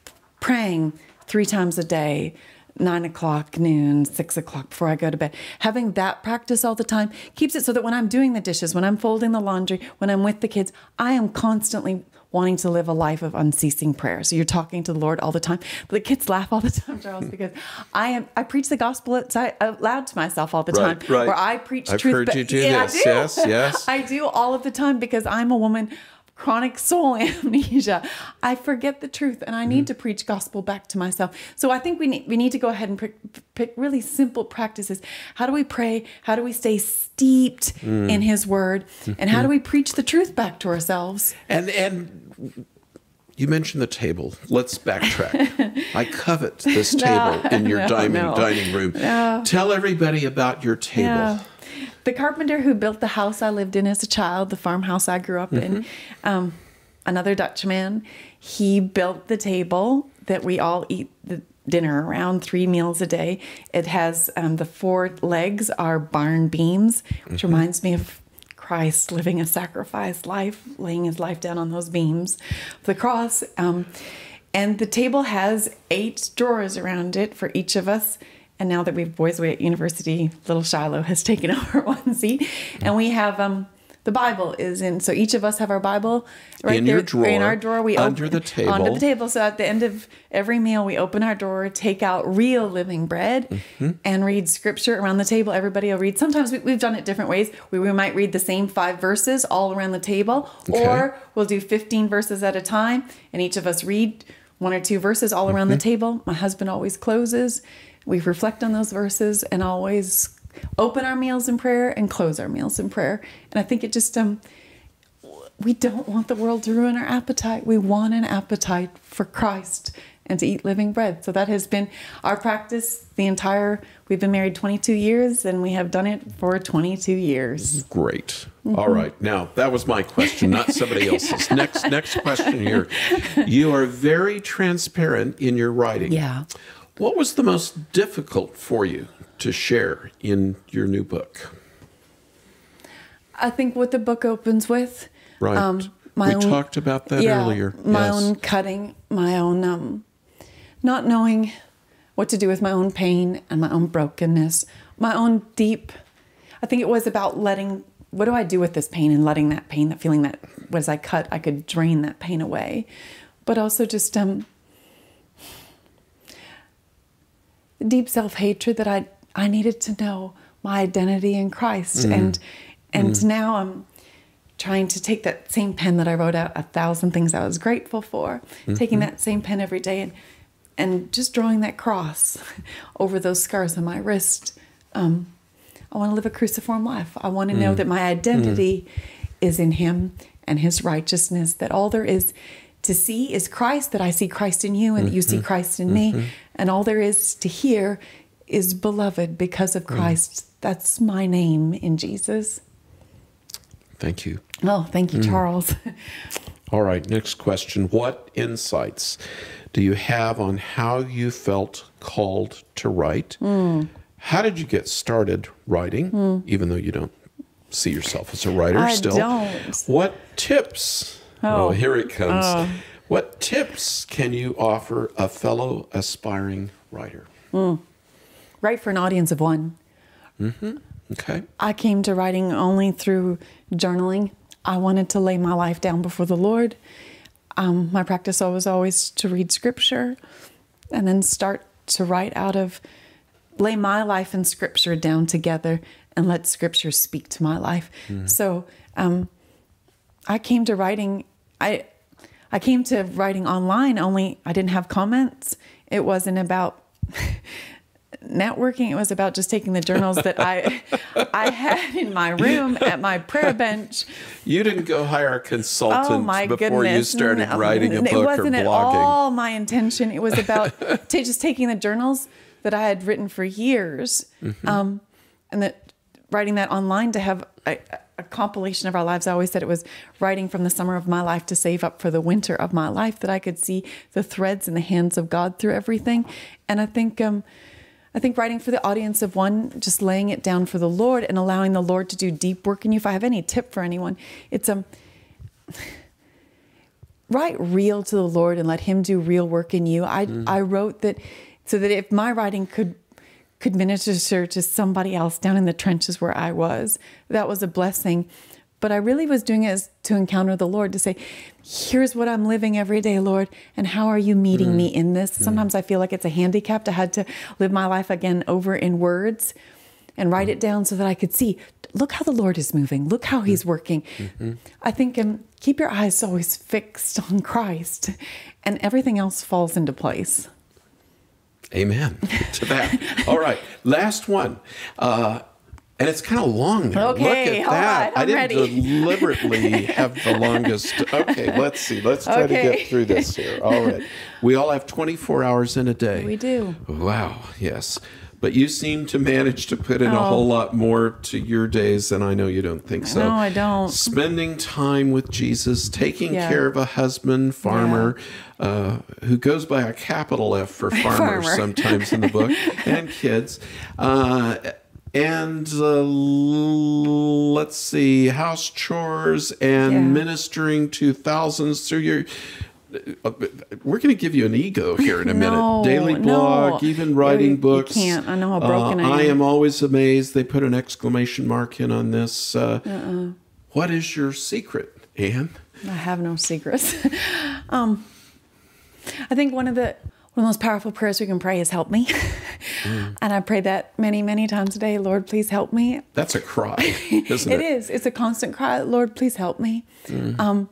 praying three times a day, nine o'clock, noon, six o'clock before I go to bed. Having that practice all the time keeps it so that when I'm doing the dishes, when I'm folding the laundry, when I'm with the kids, I am constantly wanting to live a life of unceasing prayer. So you're talking to the Lord all the time. But the kids laugh all the time, Charles, because I am I preach the gospel outside, out loud to myself all the time. Right, right. Where I preach I've truth. I've heard you do yeah, this. I do. Yes, yes. I do all of the time because I'm a woman. Chronic soul amnesia. I forget the truth, and I need mm-hmm. to preach gospel back to myself. So I think we need we need to go ahead and pick, pick really simple practices. How do we pray? How do we stay steeped mm. in His Word? Mm-hmm. And how do we preach the truth back to ourselves? And and you mentioned the table. Let's backtrack. I covet this table no, in your no, dining no. dining room. No. Tell everybody about your table. Yeah. The carpenter who built the house I lived in as a child, the farmhouse I grew up mm-hmm. in, um, another Dutchman, he built the table that we all eat the dinner around, three meals a day. It has um, the four legs are barn beams, which mm-hmm. reminds me of Christ living a sacrificed life, laying his life down on those beams, the cross. Um, and the table has eight drawers around it for each of us. And now that we've boys away at university, little Shiloh has taken over one seat. And we have um, the Bible is in. So each of us have our Bible right in there. Your drawer, in our drawer. We under open, the table. Under the table. So at the end of every meal, we open our drawer, take out real living bread, mm-hmm. and read scripture around the table. Everybody will read. Sometimes we, we've done it different ways. We, we might read the same five verses all around the table. Okay. Or we'll do fifteen verses at a time. And each of us read one or two verses all around mm-hmm. the table. My husband always closes. We reflect on those verses and always open our meals in prayer and close our meals in prayer. And I think it just, um, we don't want the world to ruin our appetite. We want an appetite for Christ and to eat living bread. So that has been our practice the entire, we've been married twenty-two years and we have done it for twenty-two years. Great. Mm-hmm. All right. Now, that was my question, not somebody else's. Next, next question here. You are very transparent in your writing. Yeah. What was the most difficult for you to share in your new book? I think what the book opens with. Right. Um, my we own, talked about that yeah, earlier. My yes. own cutting, my own um, not knowing what to do with my own pain and my own brokenness, my own deep. I think it was about letting, what do I do with this pain and letting that pain, that feeling that as I cut, I could drain that pain away. But also just um. deep self-hatred that I I needed to know my identity in Christ. Mm. And and mm. now I'm trying to take that same pen that I wrote out a thousand things I was grateful for, mm-hmm. taking that same pen every day and and just drawing that cross over those scars on my wrist. Um, I want to live a cruciform life. I want to mm. know that my identity mm. is in Him and His righteousness, that all there is to see is Christ, that I see Christ in you and mm-hmm. that you see Christ in mm-hmm. me. And all there is to hear is beloved because of Christ. Mm. That's my name in Jesus. Thank you. Oh, thank you, mm. Charles. All right, next question. What insights do you have on how you felt called to write? Mm. How did you get started writing, mm. even though you don't see yourself as a writer I still? I don't. What tips... Oh, oh, here it comes. Uh, what tips can you offer a fellow aspiring writer? Mm. Write for an audience of one. Mm-hmm. Okay. I came to writing only through journaling. I wanted to lay my life down before the Lord. Um, my practice was always to read scripture and then start to write out of lay my life and Scripture down together and let Scripture speak to my life. Mm. So um, I came to writing. I I came to writing online. Only I didn't have comments. It wasn't about networking. It was about just taking the journals that I I had in my room at my prayer bench. You didn't go hire a consultant oh my before goodness. you started no, writing a book or blogging. It wasn't at all my intention. It was about t- just taking the journals that I had written for years, mm-hmm. um, and that writing that online to have a, a compilation of our lives. I always said it was writing from the summer of my life to save up for the winter of my life, that I could see the threads in the hands of God through everything. And I think, um, I think writing for the audience of one, just laying it down for the Lord and allowing the Lord to do deep work in you. If I have any tip for anyone, it's um, write real to the Lord and let Him do real work in you. I mm. I wrote that so that if my writing could could minister to somebody else down in the trenches where I was, that was a blessing. But I really was doing it as to encounter the Lord, to say, here's what I'm living every day, Lord, and how are you meeting mm. me in this? Mm. Sometimes I feel like it's a handicap to had to live my life again over in words and write mm. it down so that I could see, look how the Lord is moving. Look how He's working. Mm-hmm. I think um, keep your eyes always fixed on Christ, and everything else falls into place. Amen to that. All right, last one. Uh, And it's kind of long there. Okay, Look at that. Right, I didn't ready. deliberately have the longest. Okay, let's see. Let's try okay. to get through this here. All right. We all have twenty-four hours in a day. We do. Wow, yes. But you seem to manage to put in oh. a whole lot more to your days than I know you don't think so. No, I don't. Spending time with Jesus, taking yeah. care of a husband, farmer, yeah. uh, who goes by a capital F for farmer, farmer. sometimes in the book, and kids. Uh, And uh, let's see, house chores and yeah. ministering to thousands through your... Uh, we're going to give you an ego here in a minute. No, Daily blog, no. even writing you, books. You can't. I know how broken uh, I am. I am always amazed. They put an exclamation mark in on this. Uh, uh-uh. What is your secret, Ann? I have no secrets. um, I think one of the... One of the most powerful prayers we can pray is help me. Mm. And I pray that many, many times a day. Lord, please help me. That's a cry, isn't it? It is. It's a constant cry. Lord, please help me. Mm. Um,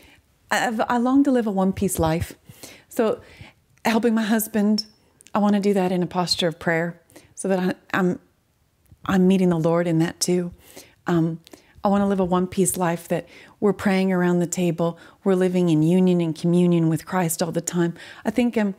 I, I long to live a one-piece life. So helping my husband, I want to do that in a posture of prayer so that I, I'm, I'm meeting the Lord in that too. Um, I want to live a one-piece life that we're praying around the table. We're living in union and communion with Christ all the time. I think... Um,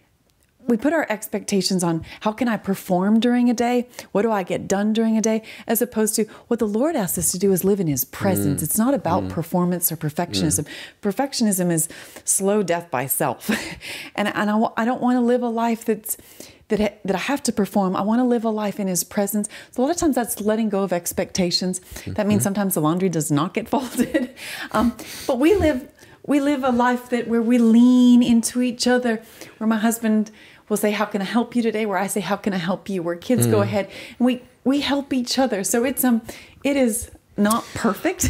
we put our expectations on how can I perform during a day? What do I get done during a day? As opposed to what the Lord asks us to do is live in His presence. Mm. It's not about mm. performance or perfectionism. Mm. Perfectionism is slow death by self. and and I, I don't want to live a life that's that, that I have to perform. I want to live a life in His presence. So a lot of times that's letting go of expectations. Mm-hmm. That means sometimes the laundry does not get folded. um, but we live... We live a life that where we lean into each other, where my husband will say, how can I help you today? Where I say, how can I help you? Where kids mm. go ahead and we, we help each other. So it's, um, it is not perfect,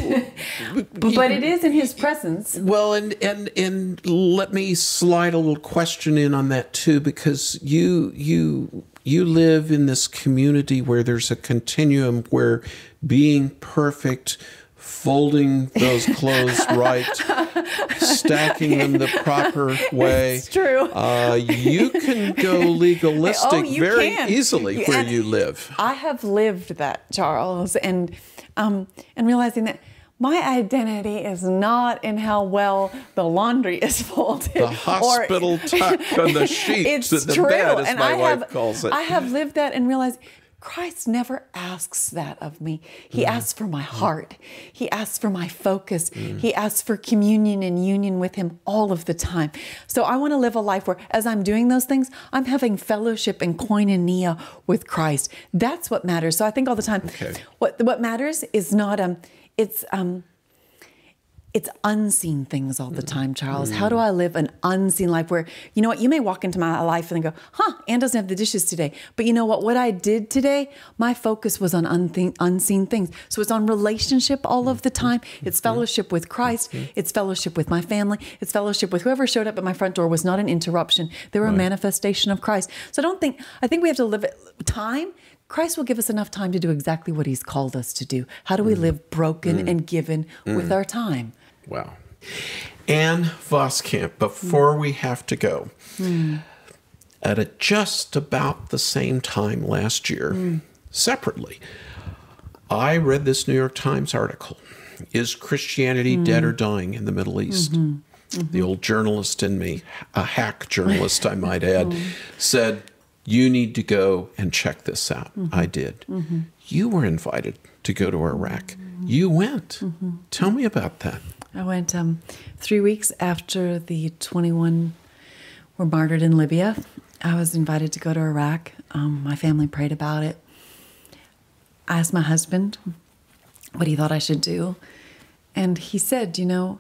but it is in His presence. Well, and, and, and let me slide a little question in on that too, because you, you, you live in this community where there's a continuum where being perfect, folding those clothes right, stacking them the proper way. It's true. Uh, you can go legalistic oh, you very can. easily where and you live. I have lived that, Charles, and um, and realizing that my identity is not in how well the laundry is folded. The hospital or, tuck on the sheets in the true. bed, as and my I wife have, calls it. I have lived that and realized Christ never asks that of me. He mm. asks for my heart. He asks for my focus. Mm. He asks for communion and union with Him all of the time. So I want to live a life where as I'm doing those things, I'm having fellowship and koinonia with Christ. That's what matters. So I think all the time, okay. what what matters is not, um, it's, um, it's unseen things all the time, Charles. How do I live an unseen life where, you know what, you may walk into my life and go, huh, Ann doesn't have the dishes today. But you know what, what I did today, my focus was on unthe- unseen things. So it's on relationship all of the time. It's fellowship with Christ. It's fellowship with my family. It's fellowship with whoever showed up at my front door was not an interruption. They were a manifestation of Christ. So I don't think, I think we have to live it, time. Christ will give us enough time to do exactly what he's called us to do. How do we live broken mm. and given mm. with our time? Wow. Ann Voskamp, before mm. we have to go, mm. at a just about the same time last year, mm. separately, I read this New York Times article, Is Christianity mm. Dead or Dying in the Middle East? Mm-hmm. Mm-hmm. The old journalist in me, a hack journalist I might add, mm. said, you need to go and check this out. Mm-hmm. I did. Mm-hmm. You were invited to go to Iraq. Mm-hmm. You went. Mm-hmm. Tell me about that. I went um, three weeks after the twenty-one were martyred in Libya. I was invited to go to Iraq. Um, my family prayed about it. I asked my husband what he thought I should do. And he said, you know,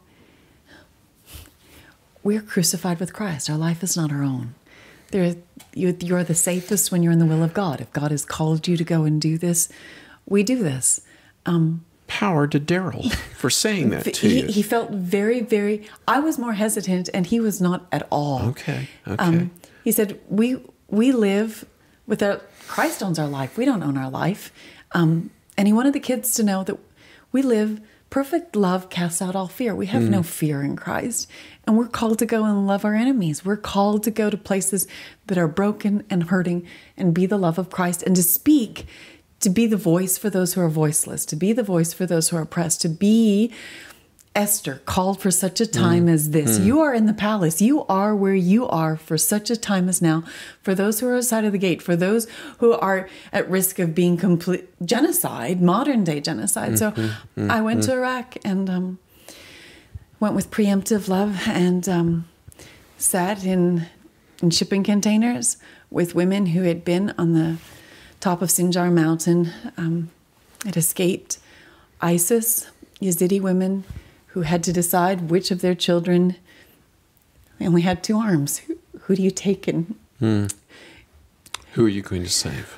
we're crucified with Christ. Our life is not our own. There, you, you're the safest when you're in the will of God. If God has called you to go and do this, we do this. Um, Power to Daryl for saying that to he, you. He felt very, very, I was more hesitant and he was not at all. Okay, okay. Um, he said, we we live without, Christ owns our life. We don't own our life. Um, and he wanted the kids to know that we live, perfect love casts out all fear. We have mm. no fear in Christ. And we're called to go and love our enemies. We're called to go to places that are broken and hurting and be the love of Christ and to speak, to be the voice for those who are voiceless, to be the voice for those who are oppressed, to be Esther, called for such a time mm. as this. Mm. You are in the palace. You are where you are for such a time as now. For those who are outside of the gate, for those who are at risk of being complete genocide, modern day genocide. So mm-hmm. I went mm-hmm. to Iraq and um, went with preemptive love and um, sat in, in shipping containers with women who had been on the top of Sinjar Mountain, um, had escaped ISIS, Yazidi women who had to decide which of their children, they only had two arms. Who, who do you take and... Hmm. Who are you going to save?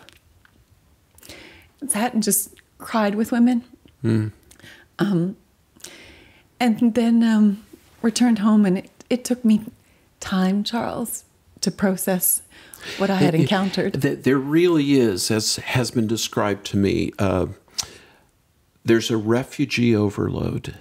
Sat and just cried with women. Hmm. Um, and then um, returned home, and it, it took me time, Charles, to process what I had it, encountered. It, there really is, as has been described to me, uh, there's a refugee overload.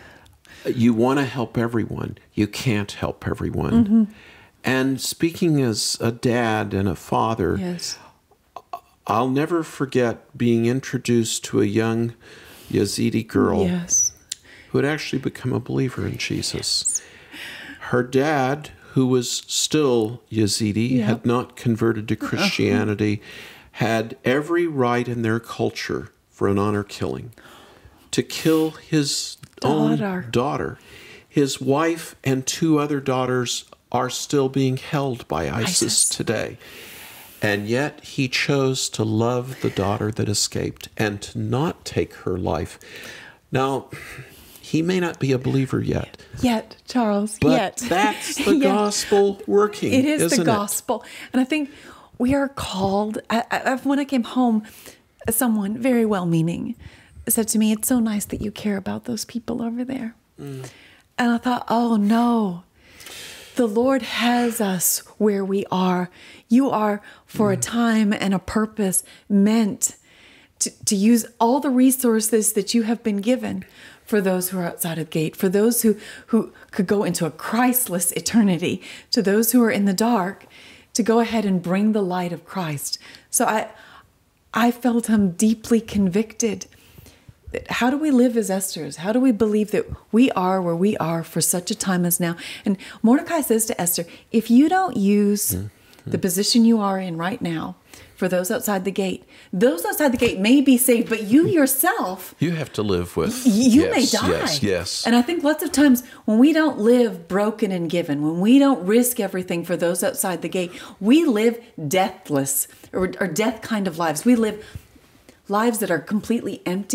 You want to help everyone. You can't help everyone. Mm-hmm. And speaking as a dad and a father, yes. I'll never forget being introduced to a young Yazidi girl yes. who had actually become a believer in Jesus. Her dad, who was still Yazidi, yep. had not converted to Christianity, had every right in their culture for an honor killing, to kill his daughter. own daughter. His wife and two other daughters are still being held by ISIS, ISIS today. And yet he chose to love the daughter that escaped and to not take her life. Now, he may not be a believer yet. Yet, Charles, but yet. that's the yet. gospel working, It is isn't the gospel. It? And I think we are called, I, I, when I came home, someone very well-meaning said to me, it's so nice that you care about those people over there. Mm. And I thought, oh no, the Lord has us where we are. You are for mm. a time and a purpose meant to, to use all the resources that you have been given for those who are outside of the gate, for those who, who could go into a Christless eternity, to those who are in the dark, to go ahead and bring the light of Christ. So I, I felt him deeply convicted. How do we live as Esther's? How do we believe that we are where we are for such a time as now? And Mordecai says to Esther, if you don't use mm-hmm. the position you are in right now for those outside the gate, those outside the gate may be saved, but you yourself... You have to live with... You yes, may die. Yes, yes. And I think lots of times when we don't live broken and given, when we don't risk everything for those outside the gate, we live deathless or, or death kind of lives. We live lives that are completely empty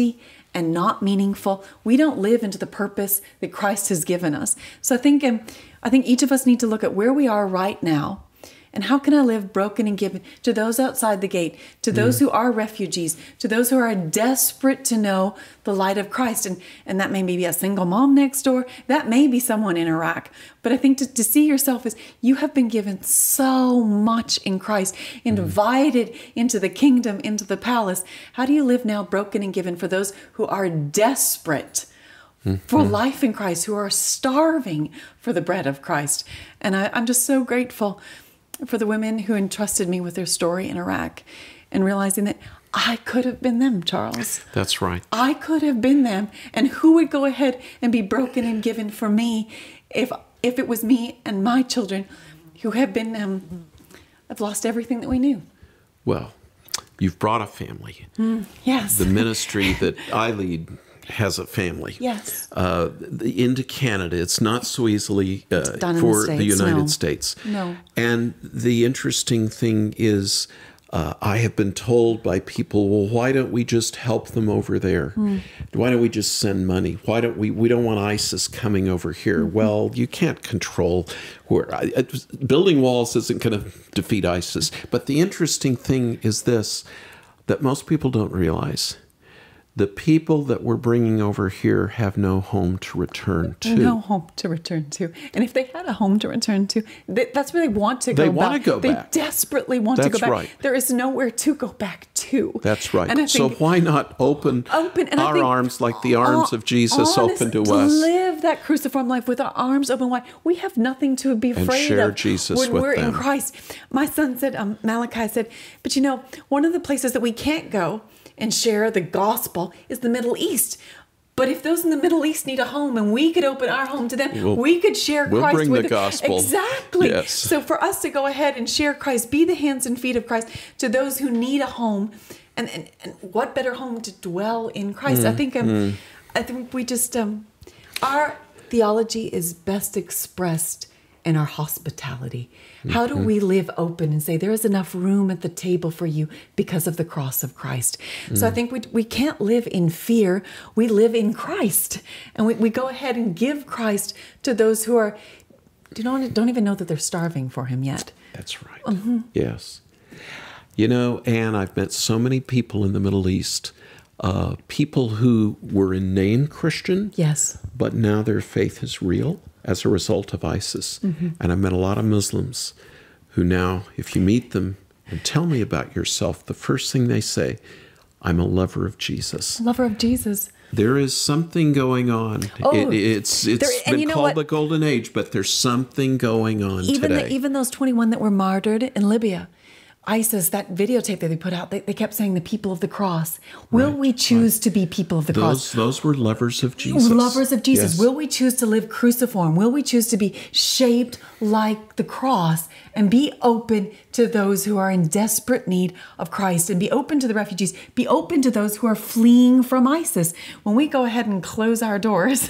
and not meaningful, we don't live into the purpose that Christ has given us. So I think um, I think each of us need to look at where we are right now. And how can I live broken and given to those outside the gate, to those mm. who are refugees, to those who are desperate to know the light of Christ? And, and that may be a single mom next door. That may be someone in Iraq. But I think to, to see yourself as you have been given so much in Christ, invited mm. into the kingdom, into the palace. How do you live now broken and given for those who are desperate mm. for mm. life in Christ, who are starving for the bread of Christ? And I, I'm just so grateful for the women who entrusted me with their story in Iraq, and realizing that I could have been them, Charles. That's right. I could have been them. And who would go ahead and be broken and given for me if if it was me and my children who have been, um, have lost everything that we knew? Well, you've brought a family. Mm, yes. The ministry that I lead has a family. Yes. Uh, into Canada. It's not so easily uh, for the, the United no. States. No. And the interesting thing is, uh, I have been told by people, well, why don't we just help them over there? Mm. Why don't we just send money? Why don't we, we don't want ISIS coming over here. Mm-hmm. Well, you can't control where, I, building walls isn't going to defeat ISIS. But the interesting thing is this, that most people don't realize. The people that we're bringing over here have no home to return to. No home to return to. And if they had a home to return to, they, that's where they want to go they back. They want to go they back. They desperately want that's to go back. Right. There is nowhere to go back to. That's right. And I think, so why not open, open and our arms like the arms of Jesus honest, open to us? Live that cruciform life with our arms open wide. We have nothing to be afraid and share of Jesus when with we're them. in Christ. My son said, um, Malachi said, but you know, one of the places that we can't go and share the gospel is the Middle East. But if those in the Middle East need a home and we could open our home to them, we'll, we could share we'll Christ bring with the them. gospel. Exactly. Yes. So for us to go ahead and share Christ, be the hands and feet of Christ to those who need a home, and, and, and what better home to dwell in Christ? Mm, I think um, mm. I think we just um, our theology is best expressed in our hospitality. How do we live open and say there is enough room at the table for you because of the cross of Christ? Mm. So I think we we can't live in fear. We live in Christ. And we, we go ahead and give Christ to those who are don't, don't even know that they're starving for him yet. That's right. Mm-hmm. Yes. You know, Anne, I've met so many people in the Middle East, uh, people who were in name Christian. Yes. But now their faith is real as a result of ISIS. Mm-hmm. And I've met a lot of Muslims who now, if you meet them and tell me about yourself, the first thing they say, I'm a lover of Jesus. A lover of Jesus. There is something going on. Oh, it, it's it's there, been you know called what? the Golden Age, but there's something going on even today. The, even those twenty-one that were martyred in Libya, ISIS, that videotape that they put out, they, they kept saying the people of the cross. Will right, we choose right. to be people of the those, cross? Those were lovers of Jesus. Lovers of Jesus. Yes. Will we choose to live cruciform? Will we choose to be shaped like the cross and be open to those who are in desperate need of Christ, and be open to the refugees, be open to those who are fleeing from ISIS? When we go ahead and close our doors,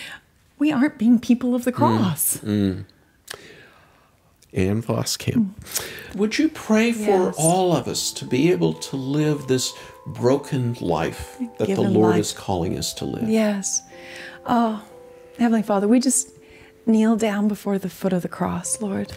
we aren't being people of the cross. Mm, mm. Anne Voskamp, would you pray for Yes. all of us to be able to live this broken life that Given the Lord life. is calling us to live? Yes. Oh, Heavenly Father, we just kneel down before the foot of the cross, Lord,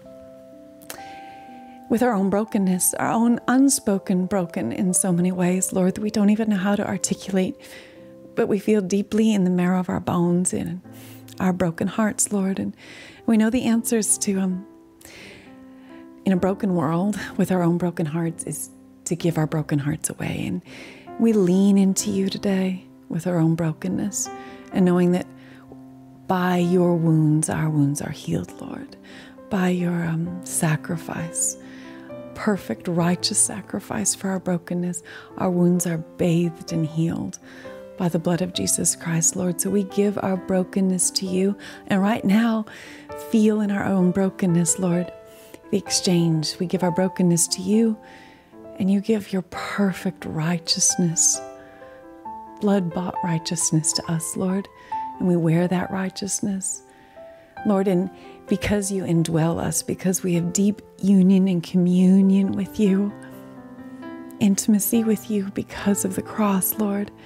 with our own brokenness, our own unspoken broken in so many ways, Lord, that we don't even know how to articulate, but we feel deeply in the marrow of our bones and our broken hearts, Lord. And we know the answers to them. In a broken world, with our own broken hearts, is to give our broken hearts away. And we lean into you today with our own brokenness, and knowing that by your wounds, our wounds are healed, Lord. By your um, sacrifice, perfect, righteous sacrifice for our brokenness, our wounds are bathed and healed by the blood of Jesus Christ, Lord. So we give our brokenness to you. And right now, feel in our own brokenness, Lord, the exchange. We give our brokenness to you, and you give your perfect righteousness, blood-bought righteousness to us, Lord. And we wear that righteousness, Lord. And because you indwell us, because we have deep union and communion with you, intimacy with you because of the cross, Lord,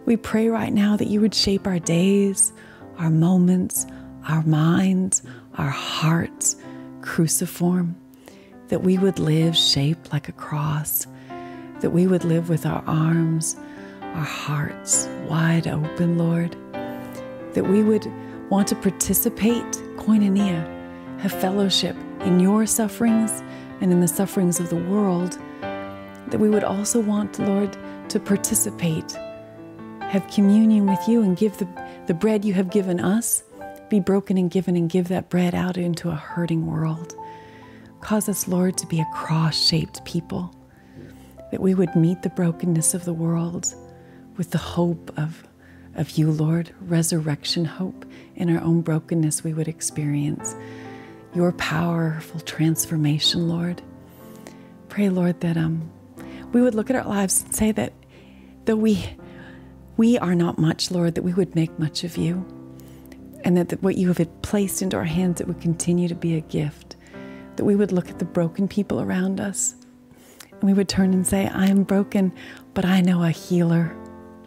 We pray right now that you would shape our days, our moments, our minds, our hearts, cruciform, that we would live shaped like a cross, that we would live with our arms, our hearts wide open, Lord, that we would want to participate, koinonia, have fellowship in your sufferings and in the sufferings of the world, that we would also want, Lord, to participate, have communion with you and give the, the bread you have given us, be broken and given and give that bread out into a hurting world. Cause us, Lord, to be a cross-shaped people, that we would meet the brokenness of the world with the hope of, of you, Lord, resurrection hope. In our own brokenness we would experience your powerful transformation, Lord. Pray, Lord, that um, we would look at our lives and say that though we, we are not much, Lord, that we would make much of you, and that, that what you have placed into our hands, it would continue to be a gift, that we would look at the broken people around us and we would turn and say, I am broken, but I know a healer.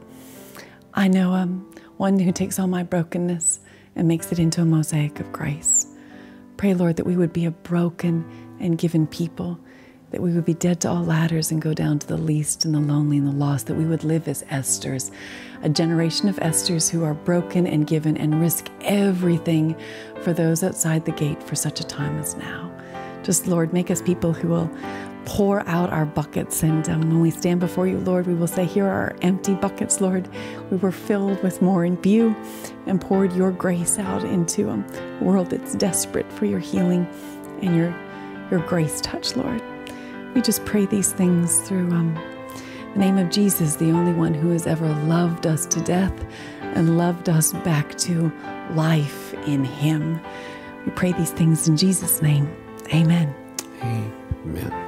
I know um, one who takes all my brokenness and makes it into a mosaic of grace. Pray, Lord, that we would be a broken and given people, that we would be dead to all ladders and go down to the least and the lonely and the lost, that we would live as Esthers, a generation of Esthers who are broken and given and risk everything for those outside the gate for such a time as now. Just, Lord, make us people who will pour out our buckets, and um, when we stand before you, Lord, we will say, here are our empty buckets, Lord. We were filled with more in you and poured your grace out into um, a world that's desperate for your healing and your, your grace touch, Lord. We just pray these things through um, the name of Jesus, the only one who has ever loved us to death and loved us back to life in him. We pray these things in Jesus' name. Amen. Amen.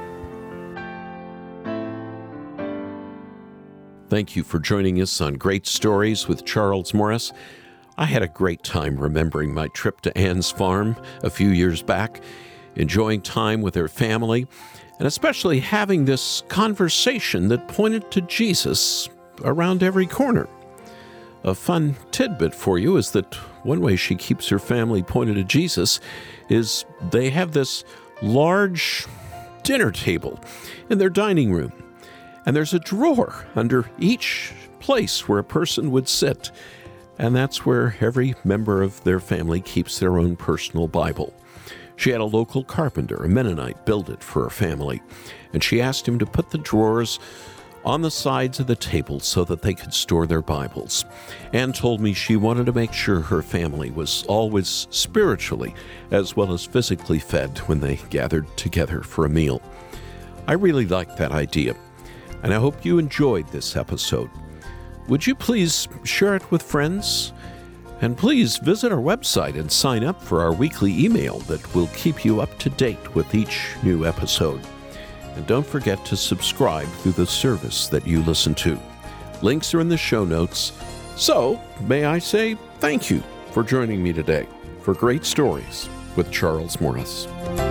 Thank you for joining us on Great Stories with Charles Morris. I had a great time remembering my trip to Anne's farm a few years back, enjoying time with her family, and especially having this conversation that pointed to Jesus around every corner. A fun tidbit for you is that one way she keeps her family pointed to Jesus is they have this large dinner table in their dining room. And there's a drawer under each place where a person would sit. And that's where every member of their family keeps their own personal Bible. She had a local carpenter, a Mennonite, build it for her family. And she asked him to put the drawers on the sides of the table so that they could store their Bibles. Anne told me she wanted to make sure her family was always spiritually as well as physically fed when they gathered together for a meal. I really liked that idea, and I hope you enjoyed this episode. Would you please share it with friends? And please visit our website and sign up for our weekly email that will keep you up to date with each new episode. And don't forget to subscribe through the service that you listen to. Links are in the show notes. So, may I say thank you for joining me today for Great Stories with Charles Morris.